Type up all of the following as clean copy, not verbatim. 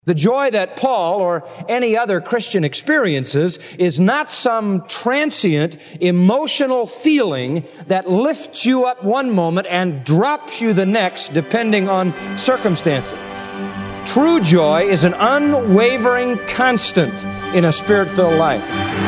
The joy that Paul or any other Christian experiences is not some transient emotional feeling that lifts you up one moment and drops you the next, depending on circumstances. True joy is an unwavering constant in a Spirit-filled life.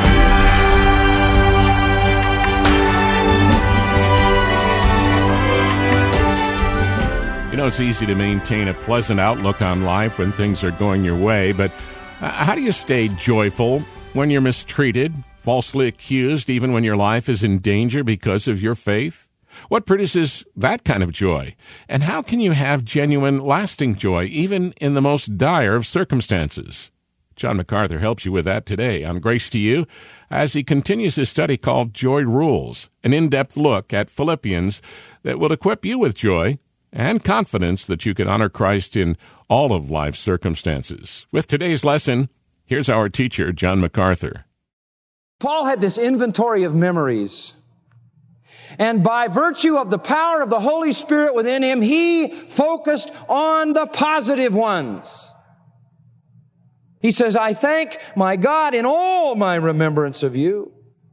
You know, it's easy to maintain a pleasant outlook on life when things are going your way, but how do you stay joyful when you're mistreated, falsely accused, even when your life is in danger because of your faith? What produces that kind of joy? And how can you have genuine, lasting joy, even in the most dire of circumstances? John MacArthur helps you with that today on Grace to You as he continues his study called Joy Rules, an in-depth look at Philippians that will equip you with joy and confidence that you can honor Christ in all of life's circumstances. With today's lesson, here's our teacher, John MacArthur. Paul had this inventory of memories. And by virtue of the power of the Holy Spirit within him, he focused on the positive ones. He says, I thank my God in all my remembrance of you.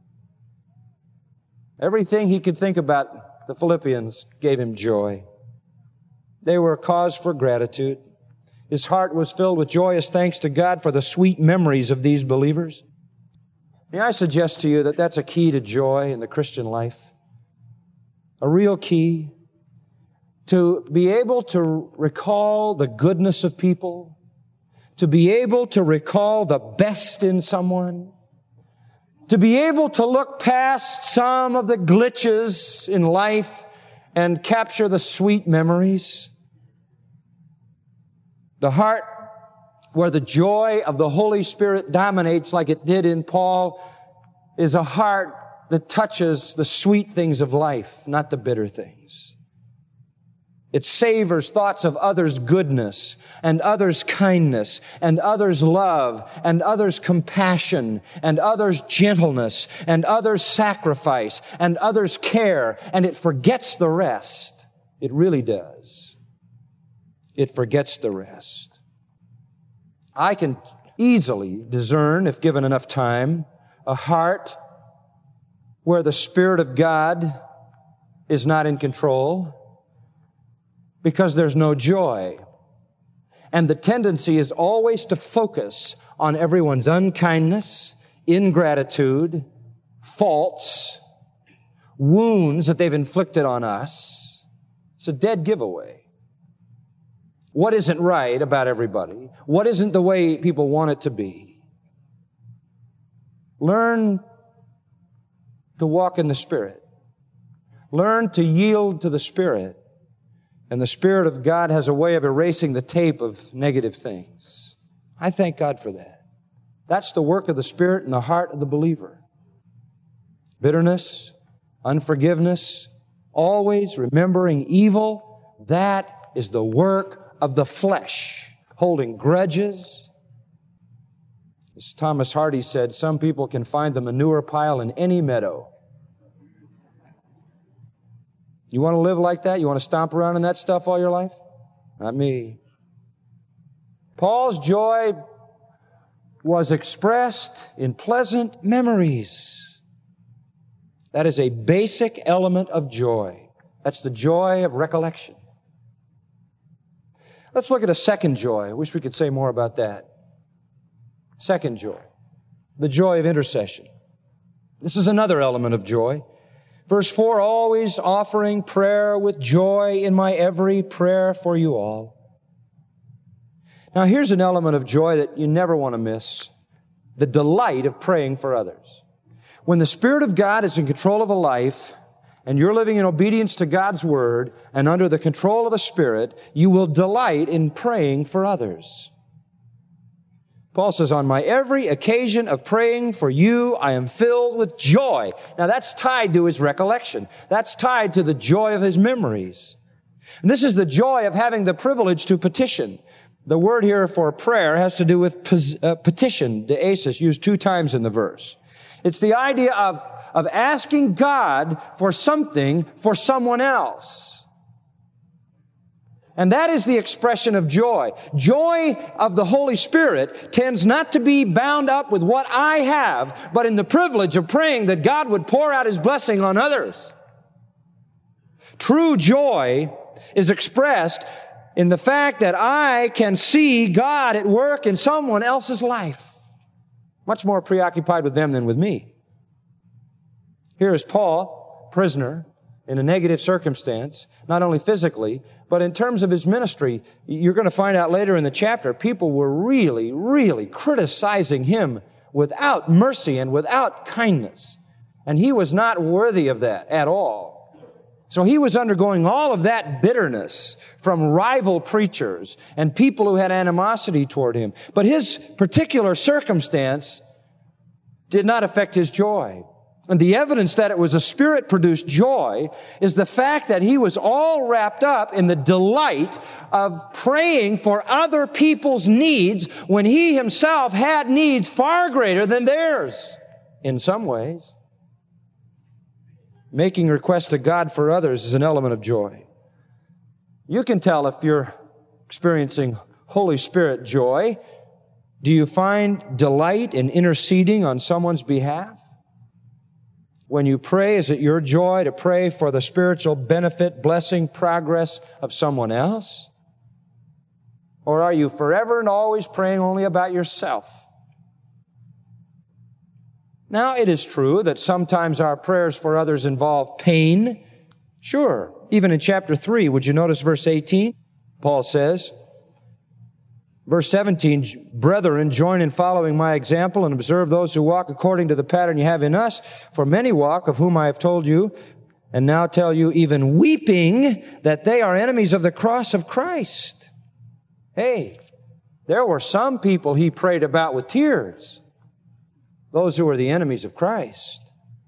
Everything he could think about the Philippians gave him joy. They were a cause for gratitude. His heart was filled with joyous thanks to God for the sweet memories of these believers. May I suggest to you that that's a key to joy in the Christian life? A real key to be able to recall the goodness of people, to be able to recall the best in someone, to be able to look past some of the glitches in life and capture the sweet memories. The heart where the joy of the Holy Spirit dominates like it did in Paul is a heart that touches the sweet things of life, not the bitter things. It savors thoughts of others' goodness and others' kindness and others' love and others' compassion and others' gentleness and others' sacrifice and others' care, and it forgets the rest. It really does. It forgets the rest. I can easily discern, if given enough time, a heart where the Spirit of God is not in control because there's no joy. And the tendency is always to focus on everyone's unkindness, ingratitude, faults, wounds that they've inflicted on us. It's a dead giveaway. What isn't right about everybody? What isn't the way people want it to be? Learn to walk in the Spirit. Learn to yield to the Spirit. And the Spirit of God has a way of erasing the tape of negative things. I thank God for that. That's the work of the Spirit in the heart of the believer. Bitterness, unforgiveness, always remembering evil, that is the work of the flesh. Holding grudges. As Thomas Hardy said, some people can find the manure pile in any meadow. You want to live like that? You want to stomp around in that stuff all your life? Not me. Paul's joy was expressed in pleasant memories. That is a basic element of joy. That's the joy of recollection. Let's look at a second joy. I wish we could say more about that. Second joy. The joy of intercession. This is another element of joy. Verse 4, always offering prayer with joy in my every prayer for you all. Now here's an element of joy that you never want to miss. The delight of praying for others. When the Spirit of God is in control of a life, and you're living in obedience to God's Word and under the control of the Spirit, you will delight in praying for others. Paul says, on my every occasion of praying for you, I am filled with joy. Now that's tied to his recollection. That's tied to the joy of his memories. And this is the joy of having the privilege to petition. The word here for prayer has to do with petition, deesis, used 2 times in the verse. It's the idea of asking God for something for someone else. And that is the expression of joy. Joy of the Holy Spirit tends not to be bound up with what I have, but in the privilege of praying that God would pour out His blessing on others. True joy is expressed in the fact that I can see God at work in someone else's life, much more preoccupied with them than with me. Here is Paul, prisoner, in a negative circumstance, not only physically, but in terms of his ministry. You're going to find out later in the chapter, people were really, really criticizing him without mercy and without kindness. And he was not worthy of that at all. So he was undergoing all of that bitterness from rival preachers and people who had animosity toward him. But his particular circumstance did not affect his joy. And the evidence that it was a Spirit-produced joy is the fact that he was all wrapped up in the delight of praying for other people's needs when he himself had needs far greater than theirs in some ways. Making requests to God for others is an element of joy. You can tell if you're experiencing Holy Spirit joy. Do you find delight in interceding on someone's behalf? When you pray, is it your joy to pray for the spiritual benefit, blessing, progress of someone else? Or are you forever and always praying only about yourself? Now, it is true that sometimes our prayers for others involve pain. Sure. Even in chapter 3, would you notice verse 18? Paul says, verse 17, "Brethren, join in following my example and observe those who walk according to the pattern you have in us. For many walk, of whom I have told you, and now tell you, even weeping, that they are enemies of the cross of Christ." Hey, there were some people he prayed about with tears. Those who were the enemies of Christ.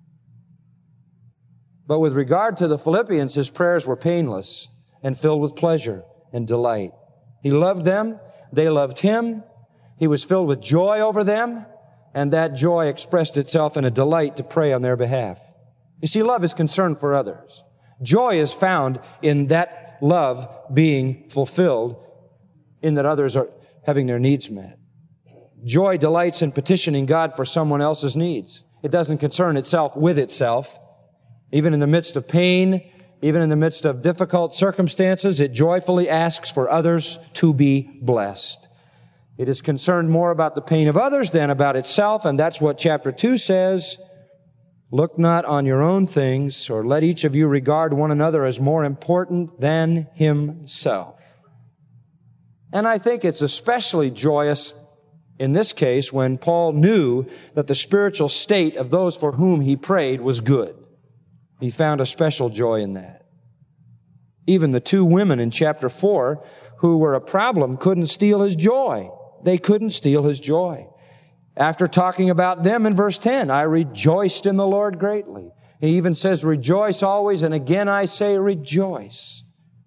But with regard to the Philippians, his prayers were painless and filled with pleasure and delight. He loved them. They loved him. He was filled with joy over them, and that joy expressed itself in a delight to pray on their behalf. You see, love is concern for others. Joy is found in that love being fulfilled, in that others are having their needs met. Joy delights in petitioning God for someone else's needs. It doesn't concern itself with itself. Even in the midst of pain, even in the midst of difficult circumstances, it joyfully asks for others to be blessed. It is concerned more about the pain of others than about itself, and that's what chapter 2 says. "Look not on your own things, or let each of you regard one another as more important than himself." And I think it's especially joyous in this case when Paul knew that the spiritual state of those for whom he prayed was good. He found a special joy in that. Even the two women in chapter 4 who were a problem couldn't steal his joy. They couldn't steal his joy. After talking about them in verse 10, "I rejoiced in the Lord greatly." He even says, "Rejoice always, and again I say rejoice."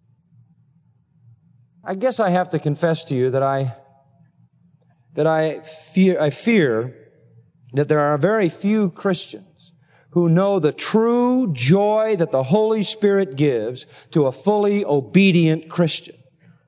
I guess I have to confess to you that I fear that there are very few Christians who know the true joy that the Holy Spirit gives to a fully obedient Christian.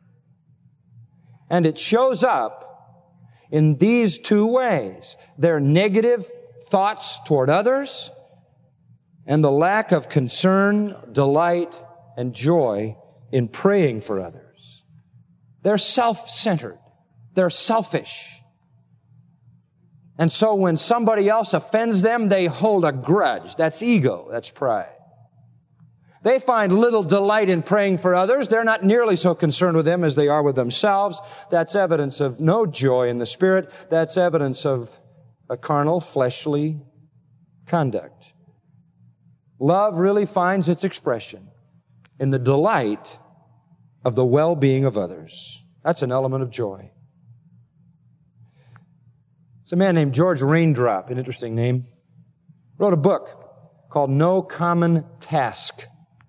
And it shows up in these two ways: their negative thoughts toward others and the lack of concern, delight, and joy in praying for others. They're self-centered. They're selfish. And so when somebody else offends them, they hold a grudge. That's ego. That's pride. They find little delight in praying for others. They're not nearly so concerned with them as they are with themselves. That's evidence of no joy in the Spirit. That's evidence of a carnal, fleshly conduct. Love really finds its expression in the delight of the well-being of others. That's an element of joy. It's a man named George Raindrop, an interesting name, wrote a book called No Common Task.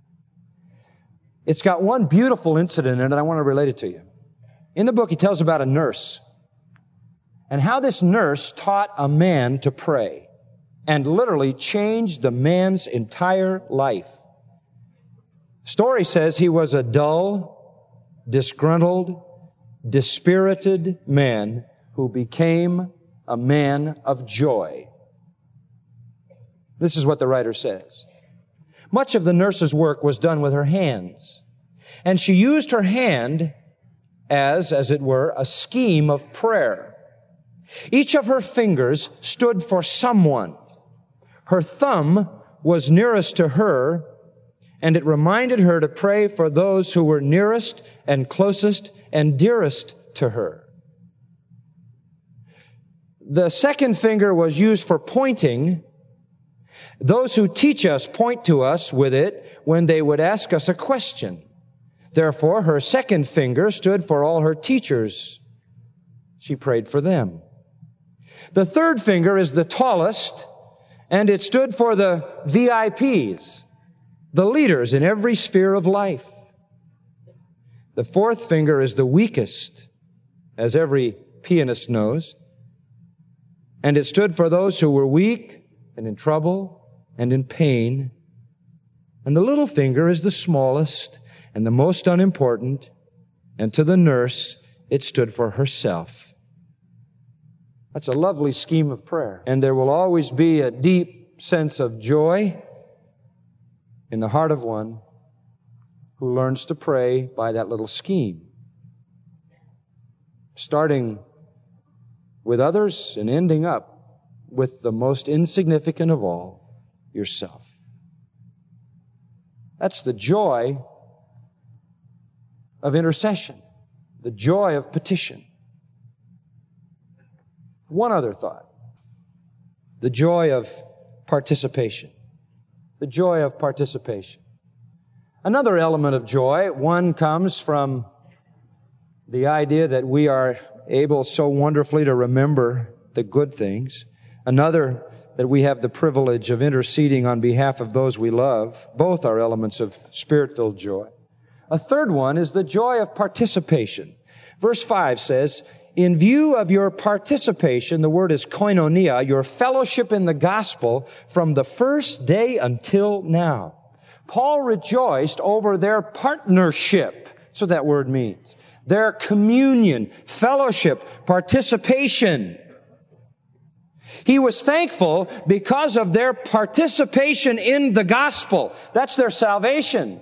It's got one beautiful incident in it. I want to relate it to you. In the book, he tells about a nurse and how this nurse taught a man to pray and literally changed the man's entire life. The story says he was a dull, disgruntled, dispirited man who became a man of joy. This is what the writer says. Much of the nurse's work was done with her hands, and she used her hand as it were, a scheme of prayer. Each of her fingers stood for someone. Her thumb was nearest to her, and it reminded her to pray for those who were nearest and closest and dearest to her. The second finger was used for pointing. Those who teach us point to us with it when they would ask us a question. Therefore, her second finger stood for all her teachers. She prayed for them. The third finger is the tallest, and it stood for the VIPs, the leaders in every sphere of life. The fourth finger is the weakest, as every pianist knows, and it stood for those who were weak and in trouble and in pain. And the little finger is the smallest and the most unimportant, and to the nurse, it stood for herself. That's a lovely scheme of prayer. And there will always be a deep sense of joy in the heart of one who learns to pray by that little scheme, starting with others and ending up with the most insignificant of all, yourself. That's the joy of intercession, the joy of petition. One other thought, the joy of participation. The joy of participation. Another element of joy, one comes from the idea that we are able so wonderfully to remember the good things. Another, that we have the privilege of interceding on behalf of those we love. Both are elements of Spirit-filled joy. A third one is the joy of participation. Verse 5 says, in view of your participation, the word is koinonia, your fellowship in the gospel from the first day until now. Paul rejoiced over their partnership. That's what that word means. Their communion, fellowship, participation. He was thankful because of their participation in the gospel. That's their salvation.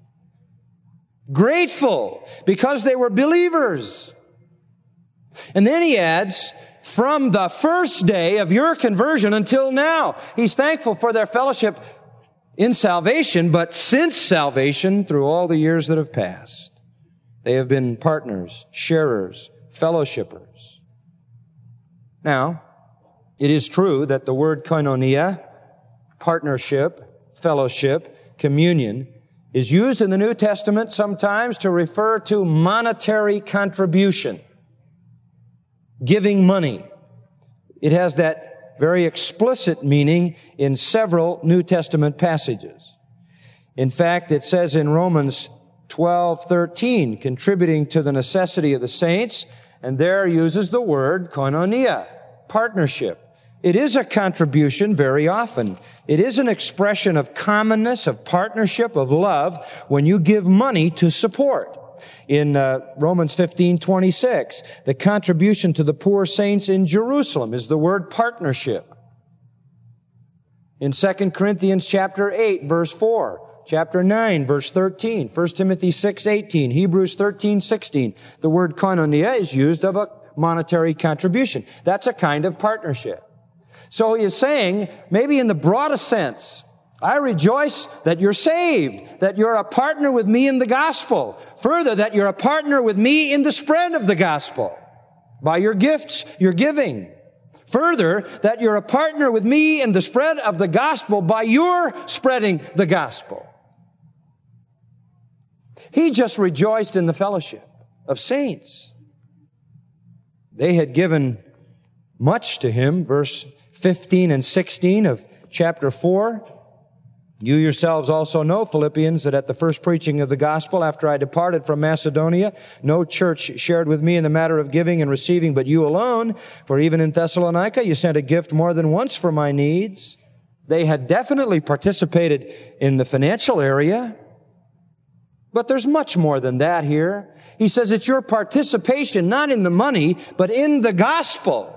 Grateful because they were believers. And then he adds, from the first day of your conversion until now. He's thankful for their fellowship in salvation, but since salvation, through all the years that have passed, they have been partners, sharers, fellowshippers. Now, it is true that the word koinonia, partnership, fellowship, communion, is used in the New Testament sometimes to refer to monetary contribution, giving money. It has that very explicit meaning in several New Testament passages. In fact, it says in Romans 12:13, contributing to the necessity of the saints, and there uses the word koinonia, partnership. It is a contribution very often. It is an expression of commonness, of partnership, of love when you give money to support. In Romans 15:26, the contribution to the poor saints in Jerusalem is the word partnership. In 2 Corinthians chapter 8, verse 4, chapter 9, verse 13, 1 Timothy 6:18, Hebrews 13:16, the word koinonia is used of a monetary contribution. That's a kind of partnership. So he is saying, maybe in the broadest sense, I rejoice that you're saved, that you're a partner with me in the gospel. Further, that you're a partner with me in the spread of the gospel by your gifts, your giving. Further, that you're a partner with me in the spread of the gospel by your spreading the gospel. He just rejoiced in the fellowship of saints. They had given much to him, verse 15 and 16 of chapter 4. You yourselves also know, Philippians, that at the first preaching of the gospel, after I departed from Macedonia, no church shared with me in the matter of giving and receiving, but you alone. For even in Thessalonica, you sent a gift more than once for my needs. They had definitely participated in the financial area. But there's much more than that here. He says it's your participation, not in the money, but in the gospel.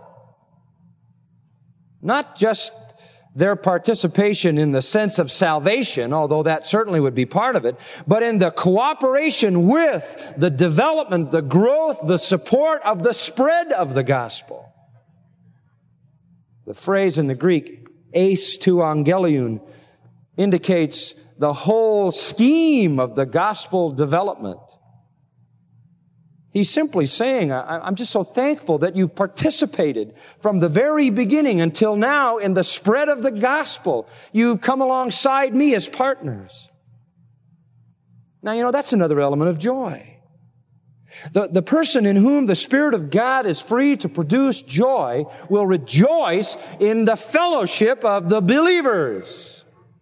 Not just their participation in the sense of salvation, although that certainly would be part of it, but in the cooperation with the development, the growth, the support of the spread of the gospel. The phrase in the Greek, eis to angelion, indicates the whole scheme of the gospel development. He's simply saying, I'm just so thankful that you've participated from the very beginning until now in the spread of the gospel. You've come alongside me as partners. Now, that's another element of joy. The person in whom the Spirit of God is free to produce joy will rejoice in the fellowship of the believers.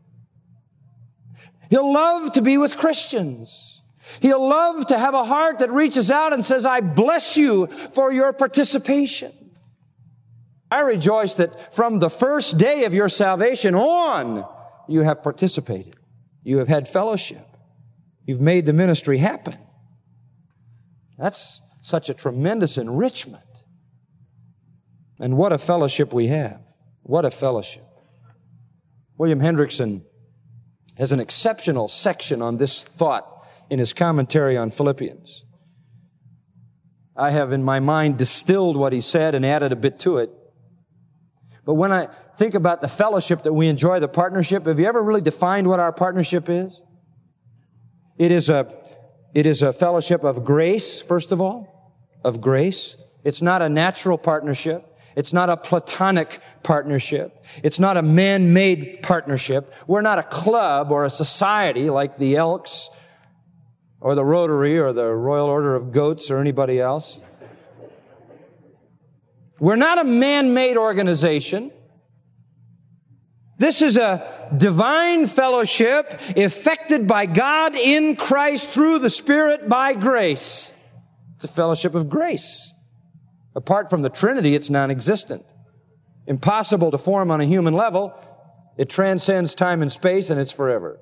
He'll love to be with Christians. He'll love to have a heart that reaches out and says, I bless you for your participation. I rejoice that from the first day of your salvation on, you have participated. You have had fellowship. You've made the ministry happen. That's such a tremendous enrichment. And what a fellowship we have. What a fellowship. William Hendrickson has an exceptional section on this thought in his commentary on Philippians. I have in my mind distilled what he said and added a bit to it. But when I think about the fellowship that we enjoy, the partnership, have you ever really defined what our partnership is? It is a fellowship of grace, first of all, of grace. It's not a natural partnership. It's not a platonic partnership. It's not a man-made partnership. We're not a club or a society like the Elks or the Rotary or the Royal Order of Goats or anybody else. We're not a man-made organization. This is a divine fellowship effected by God in Christ through the Spirit by grace. It's a fellowship of grace. Apart from the Trinity, it's non-existent. Impossible to form on a human level. It transcends time and space, and it's forever.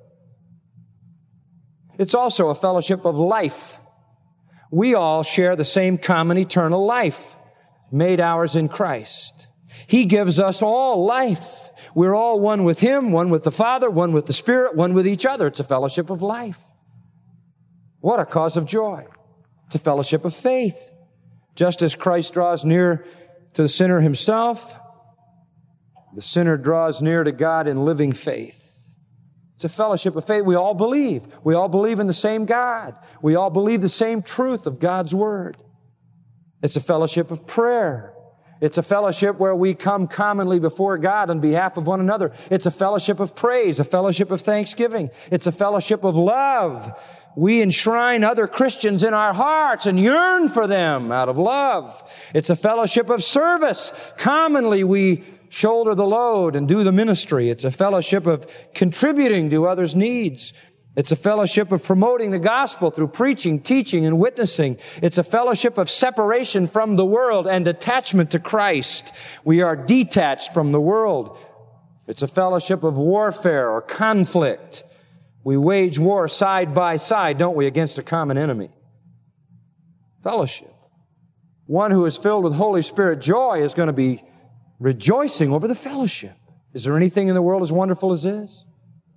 It's also a fellowship of life. We all share the same common eternal life, made ours in Christ. He gives us all life. We're all one with Him, one with the Father, one with the Spirit, one with each other. It's a fellowship of life. What a cause of joy. It's a fellowship of faith. Just as Christ draws near to the sinner himself, the sinner draws near to God in living faith. It's a fellowship of faith. We all believe. We all believe in the same God. We all believe the same truth of God's Word. It's a fellowship of prayer. It's a fellowship where we come commonly before God on behalf of one another. It's a fellowship of praise, a fellowship of thanksgiving. It's a fellowship of love. We enshrine other Christians in our hearts and yearn for them out of love. It's a fellowship of service. Commonly we shoulder the load and do the ministry. It's a fellowship of contributing to others' needs. It's a fellowship of promoting the gospel through preaching, teaching, and witnessing. It's a fellowship of separation from the world and attachment to Christ. We are detached from the world. It's a fellowship of warfare or conflict. We wage war side by side, don't we, against a common enemy. Fellowship. One who is filled with Holy Spirit joy is going to be rejoicing over the fellowship. Is there anything in the world as wonderful as this?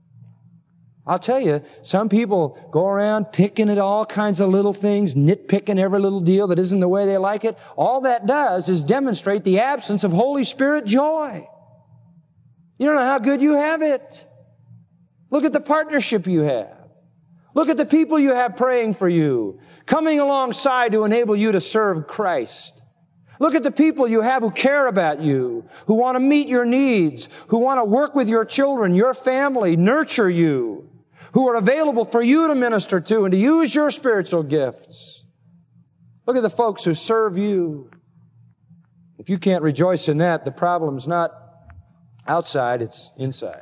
I'll tell you, some people go around picking at all kinds of little things, nitpicking every little deal that isn't the way they like it. All that does is demonstrate the absence of Holy Spirit joy. You don't know how good you have it. Look at the partnership you have. Look at the people you have praying for you, coming alongside to enable you to serve Christ. Look at the people you have who care about you, who want to meet your needs, who want to work with your children, your family, nurture you, who are available for you to minister to and to use your spiritual gifts. Look at the folks who serve you. If you can't rejoice in that, the problem's not outside, it's inside.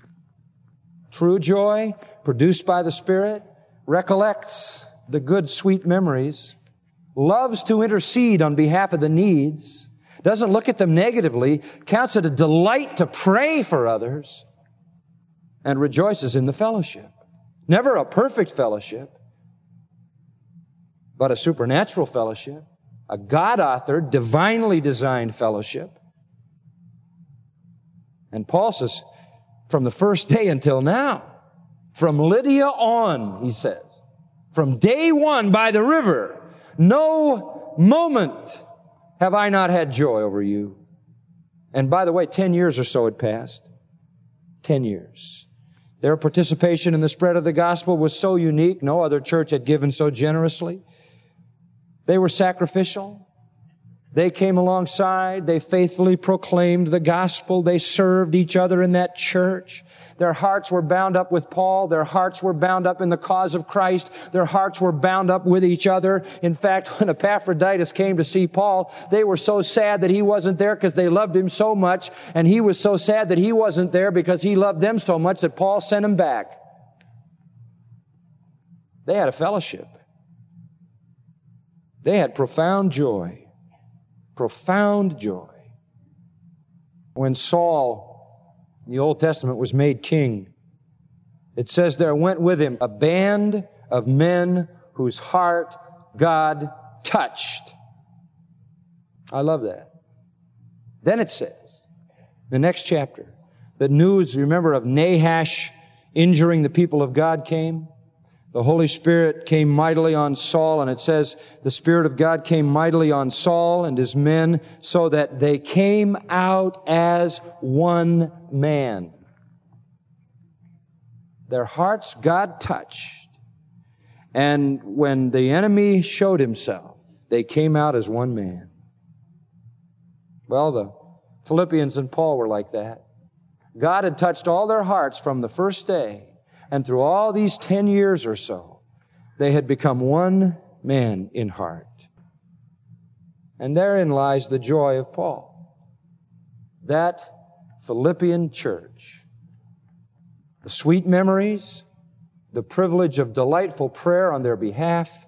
True joy, produced by the Spirit, recollects the good, sweet memories, loves to intercede on behalf of the needs, doesn't look at them negatively, counts it a delight to pray for others, and rejoices in the fellowship. Never a perfect fellowship, but a supernatural fellowship, a God-authored, divinely designed fellowship. And Paul says, from the first day until now, from Lydia on, he says, from day one by the river, no moment have I not had joy over you. And by the way, 10 years or so had passed. 10 years. Their participation in the spread of the gospel was so unique. No other church had given so generously. They were sacrificial. They came alongside. They faithfully proclaimed the gospel. They served each other in that church. Their hearts were bound up with Paul. Their hearts were bound up in the cause of Christ. Their hearts were bound up with each other. In fact, when Epaphroditus came to see Paul, they were so sad that he wasn't there because they loved him so much. And he was so sad that he wasn't there because he loved them so much that Paul sent him back. They had a fellowship. They had profound joy. Profound joy. When Saul, in the Old Testament, was made king, it says there went with him a band of men whose heart God touched. I love that. Then it says, the next chapter, the news, remember, of Nahash injuring the people of God came. The Holy Spirit came mightily on Saul, and it says the Spirit of God came mightily on Saul and his men so that they came out as one man. Their hearts God touched. And when the enemy showed himself, they came out as one man. Well, the Philippians and Paul were like that. God had touched all their hearts from the first day. And through all these 10 years or so, they had become one man in heart. And therein lies the joy of Paul. That Philippian church, the sweet memories, the privilege of delightful prayer on their behalf,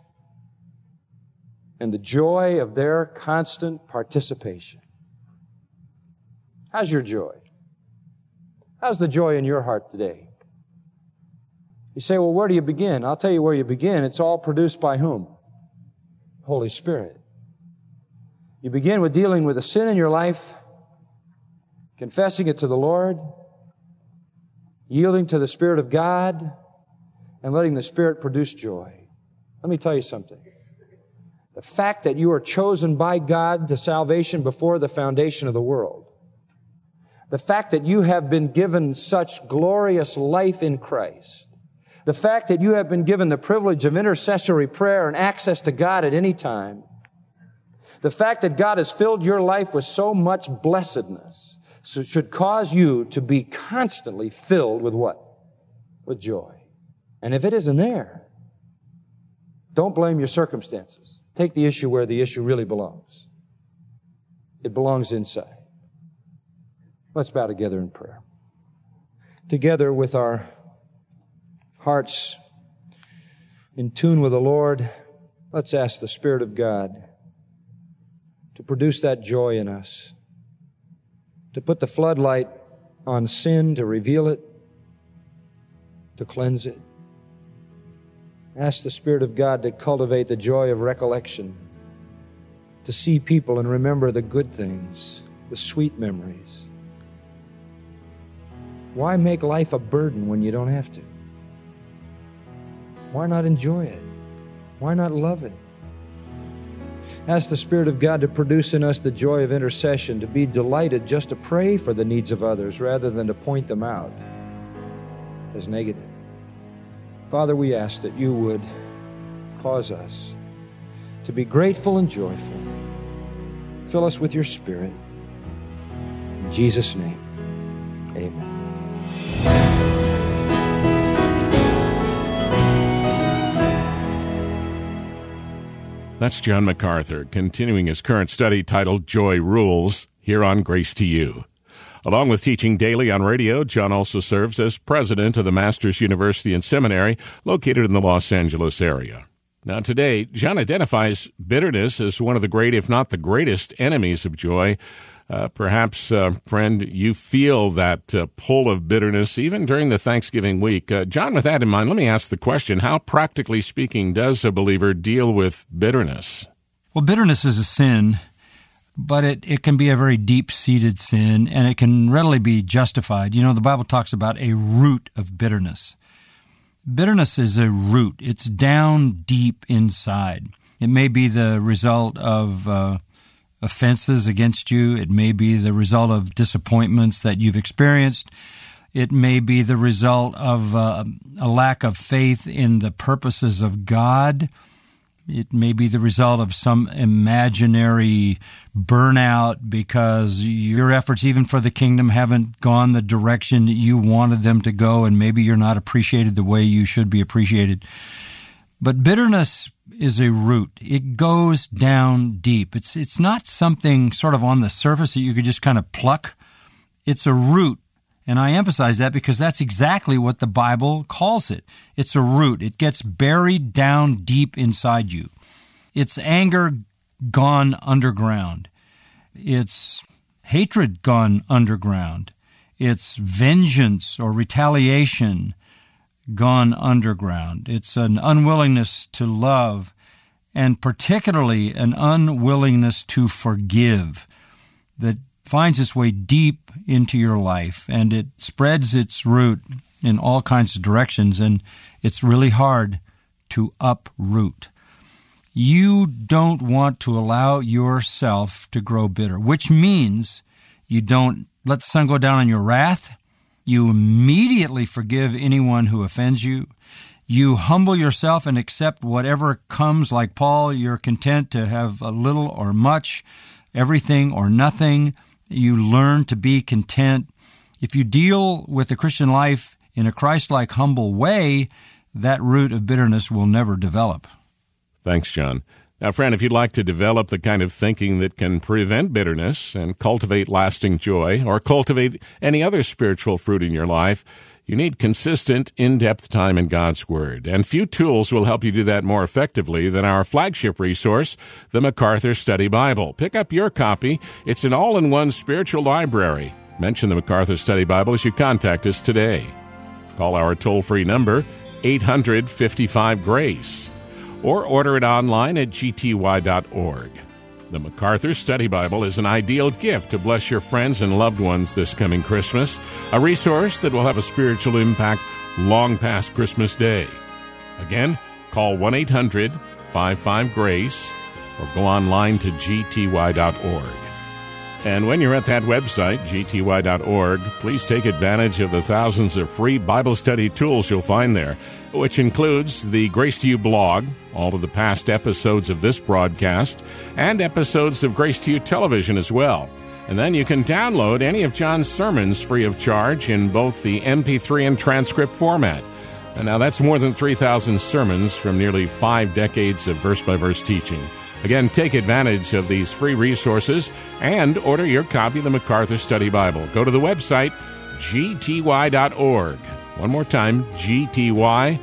and the joy of their constant participation. How's your joy? How's the joy in your heart today? You say, well, where do you begin? I'll tell you where you begin. It's all produced by whom? Holy Spirit. You begin with dealing with the sin in your life, confessing it to the Lord, yielding to the Spirit of God, and letting the Spirit produce joy. Let me tell you something. The fact that you are chosen by God to salvation before the foundation of the world, the fact that you have been given such glorious life in Christ, the fact that you have been given the privilege of intercessory prayer and access to God at any time, the fact that God has filled your life with so much blessedness, so it should cause you to be constantly filled with what? With joy. And if it isn't there, don't blame your circumstances. Take the issue where the issue really belongs. It belongs inside. Let's bow together in prayer. Together with our hearts in tune with the Lord, let's ask the Spirit of God to produce that joy in us, to put the floodlight on sin, to reveal it, to cleanse it. Ask the Spirit of God to cultivate the joy of recollection, to see people and remember the good things, the sweet memories. Why make life a burden when you don't have to? Why not enjoy it? Why not love it? Ask the Spirit of God to produce in us the joy of intercession, to be delighted just to pray for the needs of others rather than to point them out as negative. Father, we ask that you would cause us to be grateful and joyful. Fill us with your Spirit. In Jesus' name, amen. That's John MacArthur, continuing his current study titled Joy Rules, here on Grace to You. Along with teaching daily on radio, John also serves as president of the Masters University and Seminary, located in the Los Angeles area. Now today, John identifies bitterness as one of the great, if not the greatest, enemies of joy. Perhaps, friend, you feel that pull of bitterness even during the Thanksgiving week. John, with that in mind, let me ask the question, how practically speaking does a believer deal with bitterness? Well, bitterness is a sin, but it can be a very deep-seated sin, and it can readily be justified. You know, the Bible talks about a root of bitterness. Bitterness is a root. It's down deep inside. It may be the result of offenses against you. It may be the result of disappointments that you've experienced. It may be the result of a lack of faith in the purposes of God. It may be the result of some imaginary burnout because your efforts, even for the kingdom, haven't gone the direction that you wanted them to go, and maybe you're not appreciated the way you should be appreciated. But bitterness is a root. It goes down deep. It's not something sort of on the surface that you could just kind of pluck. It's a root. And I emphasize that because that's exactly what the Bible calls it. It's a root. It gets buried down deep inside you. It's anger gone underground. It's hatred gone underground. It's vengeance or retaliation gone underground. It's an unwillingness to love, and particularly an unwillingness to forgive that finds its way deep into your life, and it spreads its root in all kinds of directions, and it's really hard to uproot. You don't want to allow yourself to grow bitter, which means you don't let the sun go down on your wrath. You immediately forgive anyone who offends you. You humble yourself and accept whatever comes. Like Paul, you're content to have a little or much, everything or nothing. You learn to be content. If you deal with the Christian life in a Christ-like, humble way, that root of bitterness will never develop. Thanks, John. Now, friend, if you'd like to develop the kind of thinking that can prevent bitterness and cultivate lasting joy, or cultivate any other spiritual fruit in your life, you need consistent, in-depth time in God's Word. And few tools will help you do that more effectively than our flagship resource, the MacArthur Study Bible. Pick up your copy. It's an all-in-one spiritual library. Mention the MacArthur Study Bible as you contact us today. Call our toll-free number, 800-55-GRACE, or order it online at gty.org. The MacArthur Study Bible is an ideal gift to bless your friends and loved ones this coming Christmas, a resource that will have a spiritual impact long past Christmas Day. Again, call 1-800-55-GRACE or go online to gty.org. And when you're at that website, gty.org, please take advantage of the thousands of free Bible study tools you'll find there, which includes the Grace to You blog, all of the past episodes of this broadcast, and episodes of Grace to You television as well. And then you can download any of John's sermons free of charge in both the MP3 and transcript format. And now that's more than 3,000 sermons from nearly 5 decades of verse-by-verse teaching. Again, take advantage of these free resources and order your copy of the MacArthur Study Bible. Go to the website, gty.org. One more time, gty.org.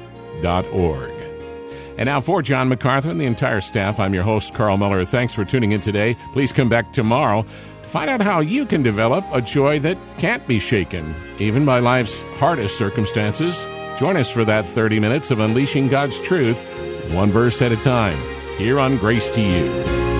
And now for John MacArthur and the entire staff, I'm your host, Carl Miller. Thanks for tuning in today. Please come back tomorrow to find out how you can develop a joy that can't be shaken, even by life's hardest circumstances. Join us for that 30 minutes of unleashing God's truth, one verse at a time, here on Grace to You.